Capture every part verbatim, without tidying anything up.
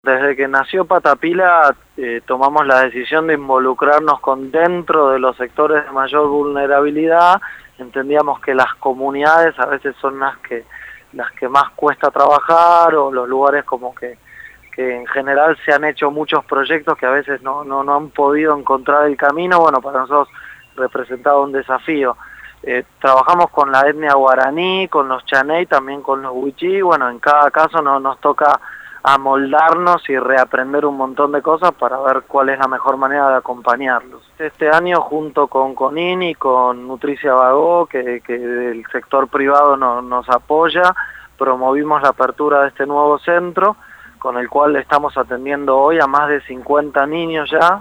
Desde que nació Patapila eh, tomamos la decisión de involucrarnos con dentro de los sectores de mayor vulnerabilidad. Entendíamos que las comunidades a veces son las que, las que más cuesta trabajar, o los lugares como que, que en general se han hecho muchos proyectos que a veces no, no, no han podido encontrar el camino. Bueno, para nosotros representaba un desafío. Eh, trabajamos con la etnia guaraní, con los chaney, también con los wichí. Bueno, en cada caso no, nos toca amoldarnos y reaprender un montón de cosas para ver cuál es la mejor manera de acompañarlos. Este año, junto con CONIN y con Nutricia Bagó, que, que del sector privado no, nos apoya, promovimos la apertura de este nuevo centro, con el cual estamos atendiendo hoy a más de cincuenta niños ya,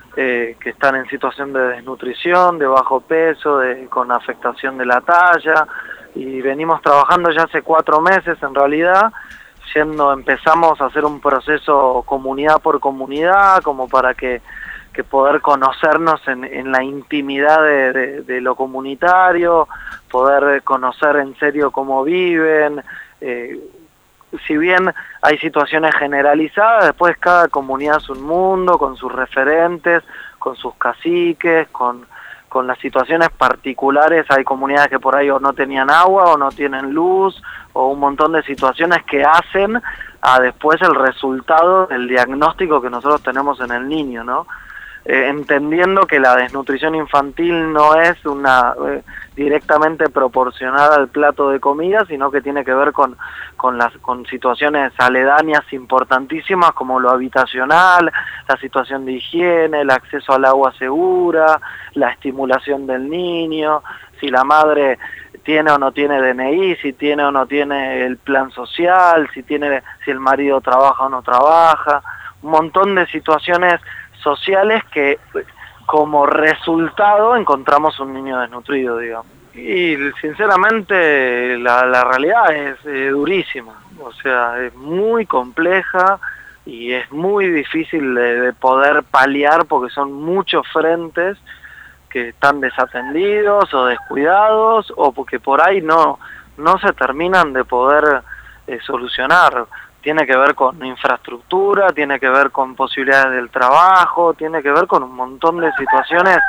eh, que están en situación de desnutrición, de bajo peso, de, con afectación de la talla, y venimos trabajando ya hace cuatro meses en realidad. Siendo, empezamos a hacer un proceso comunidad por comunidad, como para que, que poder conocernos en, en la intimidad de, de, de lo comunitario, poder conocer en serio cómo viven. Eh, si bien hay situaciones generalizadas, después cada comunidad es un mundo, con sus referentes, con sus caciques, con, con las situaciones particulares. Hay comunidades que por ahí o no tenían agua o no tienen luz, o un montón de situaciones que hacen a después el resultado del diagnóstico que nosotros tenemos en el niño, ¿no? Eh, entendiendo que la desnutrición infantil no es una eh, directamente proporcionada al plato de comida, sino que tiene que ver con, con, las, con situaciones aledañas importantísimas, como lo habitacional, la situación de higiene, el acceso al agua segura, la estimulación del niño, si la madre tiene o no tiene D N I, si tiene o no tiene el plan social, si tiene, si el marido trabaja o no trabaja, un montón de situaciones sociales que como resultado encontramos un niño desnutrido, digamos. Y sinceramente la, la realidad es eh, durísima, o sea, es muy compleja y es muy difícil de, de poder paliar, porque son muchos frentes que están desatendidos o descuidados, o porque por ahí no, no se terminan de poder eh, solucionar. Tiene que ver con infraestructura, tiene que ver con posibilidades del trabajo, tiene que ver con un montón de situaciones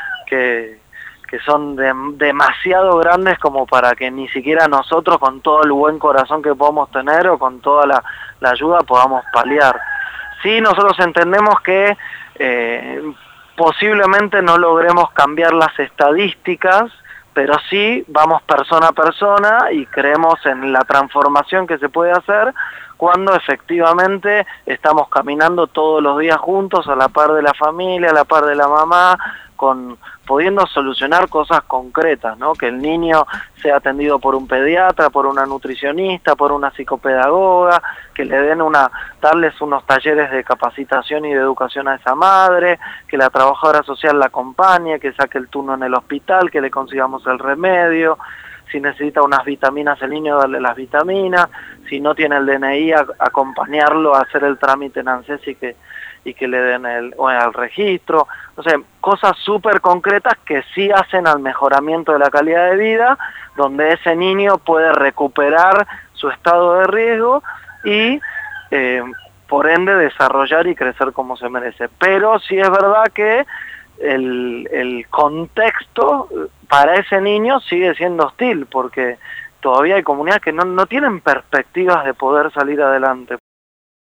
que, que son de, demasiado grandes como para que ni siquiera nosotros, con todo el buen corazón que podamos tener o con toda la, la ayuda, podamos paliar. Sí, nosotros entendemos que eh, posiblemente no logremos cambiar las estadísticas, pero sí vamos persona a persona y creemos en la transformación que se puede hacer cuando efectivamente estamos caminando todos los días juntos, a la par de la familia, a la par de la mamá, con pudiendo solucionar cosas concretas, ¿no? Que el niño sea atendido por un pediatra, por una nutricionista, por una psicopedagoga, que le den una, darles unos talleres de capacitación y de educación a esa madre, que la trabajadora social la acompañe, que saque el turno en el hospital, que le consigamos el remedio. Si necesita unas vitaminas el niño, darle las vitaminas. Si no tiene el D N I, a, acompañarlo a hacer el trámite en ANSES y que, y que le den el, o el registro. O sea, cosas súper concretas que sí hacen al mejoramiento de la calidad de vida, donde ese niño puede recuperar su estado de riesgo y eh, por ende desarrollar y crecer como se merece. Pero sí es verdad que el, el contexto para ese niño sigue siendo hostil, porque todavía hay comunidades que no, no tienen perspectivas de poder salir adelante.